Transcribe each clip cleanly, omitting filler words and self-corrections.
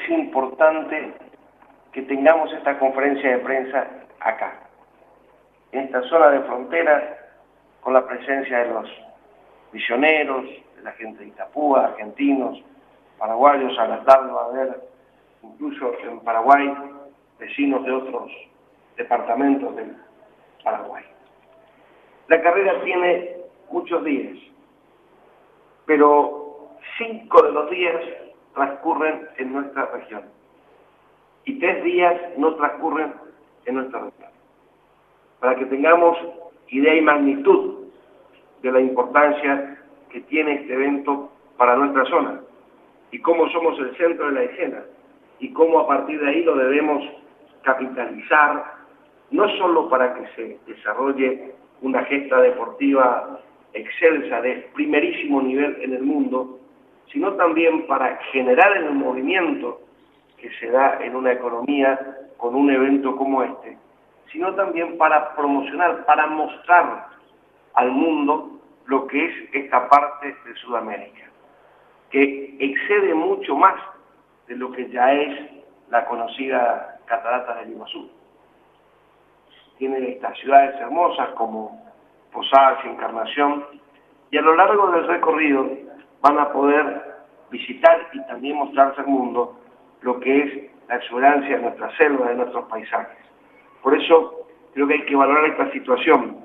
es importante que tengamos esta conferencia de prensa acá, en esta zona de frontera, con la presencia de los misioneros, de la gente de Itapúa, argentinos, paraguayos. A la tarde va a haber, incluso en Paraguay, vecinos de otros departamentos del Paraguay. La carrera tiene muchos días, pero 5 de los días transcurren en nuestra región y 3 días no transcurren en nuestra región. Para que tengamos idea y magnitud de la importancia que tiene este evento para nuestra zona y cómo somos el centro de la escena y cómo a partir de ahí lo debemos capitalizar, no solo para que se desarrolle una gesta deportiva excelsa de primerísimo nivel en el mundo, sino también para generar el movimiento que se da en una economía con un evento como este, sino también para promocionar, para mostrar al mundo lo que es esta parte de Sudamérica, que excede mucho más de lo que ya es la conocida Catarata del Iguazú. Tiene estas ciudades hermosas como Posadas y Encarnación, y a lo largo del recorrido van a poder visitar y también mostrarse al mundo lo que es la exuberancia de nuestra selva, de nuestros paisajes. Por eso creo que hay que valorar esta situación.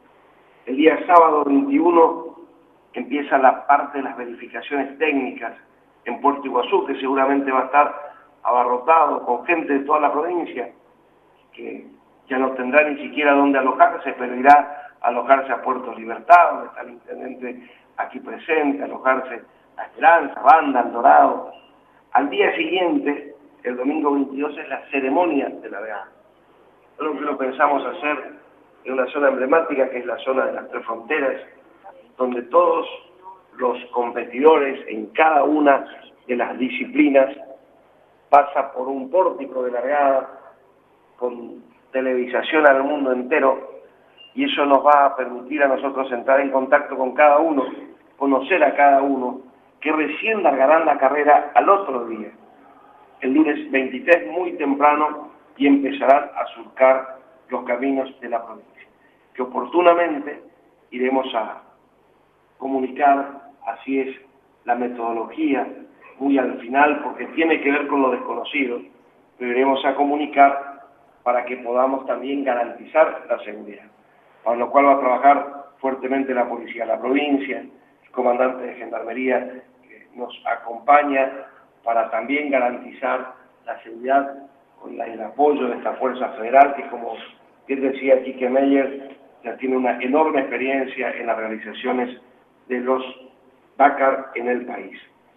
El día sábado 21 empieza la parte de las verificaciones técnicas en Puerto Iguazú, que seguramente va a estar abarrotado con gente de toda la provincia, que ya no tendrá ni siquiera dónde alojarse, pero irá a alojarse a Puerto Libertad, donde está el intendente aquí presente, alojarse a Esperanza, Banda, El Dorado. Al día siguiente, el domingo 22, es la ceremonia de largada. Lo que lo pensamos hacer en una zona emblemática, que es la zona de las Tres Fronteras, donde todos los competidores en cada una de las disciplinas pasa por un pórtico de largada con televisación al mundo entero, y eso nos va a permitir a nosotros entrar en contacto con cada uno, conocer a cada uno, que recién largarán la carrera al otro día, el lunes 23 muy temprano, y empezarán a surcar los caminos de la provincia, que oportunamente iremos a comunicar. Así es la metodología, muy al final, porque tiene que ver con lo desconocido, pero iremos a comunicar para que podamos también garantizar la seguridad, para lo cual va a trabajar fuertemente la policía de la provincia, el comandante de Gendarmería que nos acompaña para también garantizar la seguridad con el apoyo de esta Fuerza Federal, que, como bien decía Quique Meyer, ya tiene una enorme experiencia en las realizaciones de los Dakar en el país.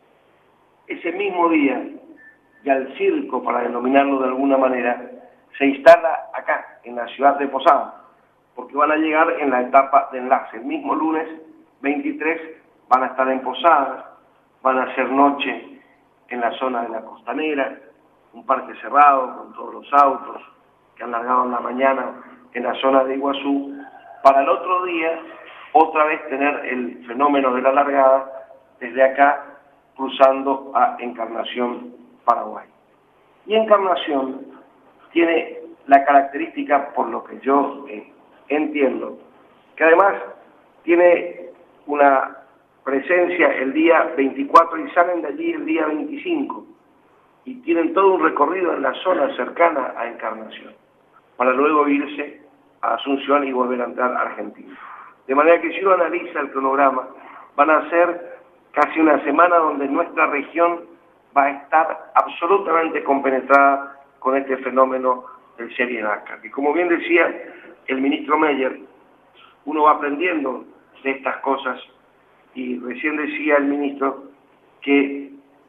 Ese mismo día, ya el circo, para denominarlo de alguna manera, se instala acá, en la ciudad de Posadas, porque van a llegar en la etapa de enlace. El mismo lunes 23 van a estar en Posadas, van a hacer noche en la zona de la Costanera, un parque cerrado con todos los autos que han largado en la mañana en la zona de Iguazú, para el otro día otra vez tener el fenómeno de la largada desde acá cruzando a Encarnación, Paraguay. Y Encarnación tiene la característica, por lo que yo entiendo, que además tiene una presencia el día 24 y salen de allí el día 25 y tienen todo un recorrido en la zona cercana a Encarnación para luego irse a Asunción y volver a entrar a Argentina. De manera que si uno analiza el cronograma, van a ser casi una semana donde nuestra región va a estar absolutamente compenetrada con este fenómeno del Serie Dakar. Y como bien decía el ministro Meyer, uno va aprendiendo de estas cosas, y recién decía el ministro que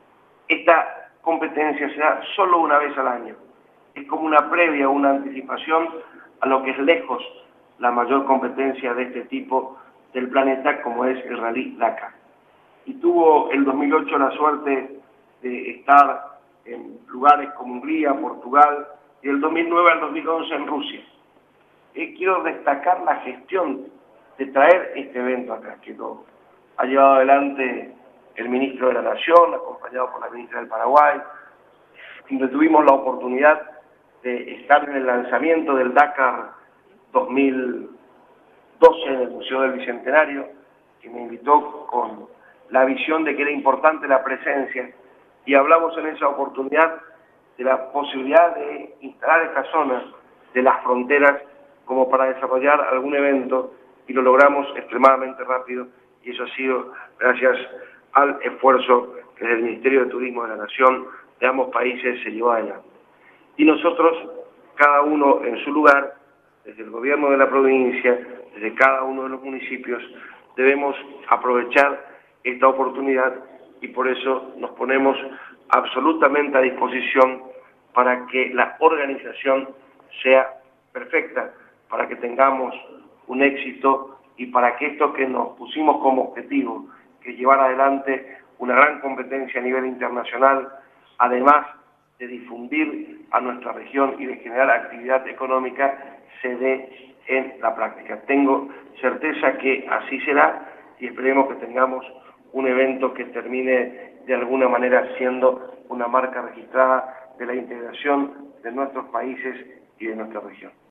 esta competencia se da solo una vez al año. Es como una previa, una anticipación a lo que es lejos la mayor competencia de este tipo del planeta, como es el Rally Dakar. Y tuvo el 2008 la suerte de estar en lugares como Hungría, Portugal, y el 2009 al 2011 en Rusia. Quiero destacar la gestión de traer este evento acá, que lo ha llevado adelante el ministro de la Nación, acompañado por la ministra del Paraguay, donde tuvimos la oportunidad de estar en el lanzamiento del Dakar 2012 en el Museo del Bicentenario, que me invitó con la visión de que era importante la presencia, y hablamos en esa oportunidad de la posibilidad de instalar esta zona de las fronteras como para desarrollar algún evento, y lo logramos extremadamente rápido, y eso ha sido gracias al esfuerzo que desde el Ministerio de Turismo de la Nación de ambos países se llevó adelante. Y nosotros, cada uno en su lugar, desde el gobierno de la provincia, desde cada uno de los municipios, debemos aprovechar esta oportunidad, y por eso nos ponemos absolutamente a disposición para que la organización sea perfecta, para que tengamos un éxito y para que esto que nos pusimos como objetivo, que es llevar adelante una gran competencia a nivel internacional, además de difundir a nuestra región y de generar actividad económica, se dé en la práctica. Tengo certeza que así será, y esperemos que tengamos un evento que termine de alguna manera siendo una marca registrada de la integración de nuestros países y de nuestra región.